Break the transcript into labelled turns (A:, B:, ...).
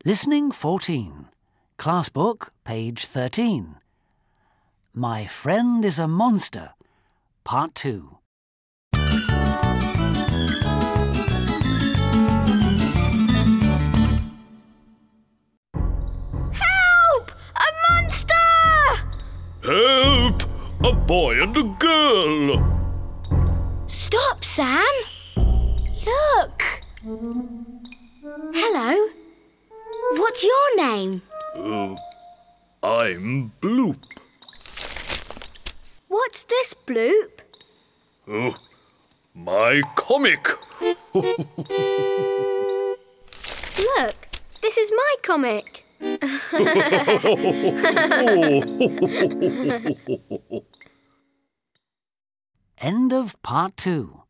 A: Listening 14. Class book, page 13. My friend is a monster. Part 2.
B: Help! A monster!
C: Help! A boy and a girl!
B: Stop, Sam! Look! Hello. What's your name?
C: I'm Bloop.
B: What's this, Bloop?
C: Oh, my comic!
B: Look, this is my comic.
A: End of part 2.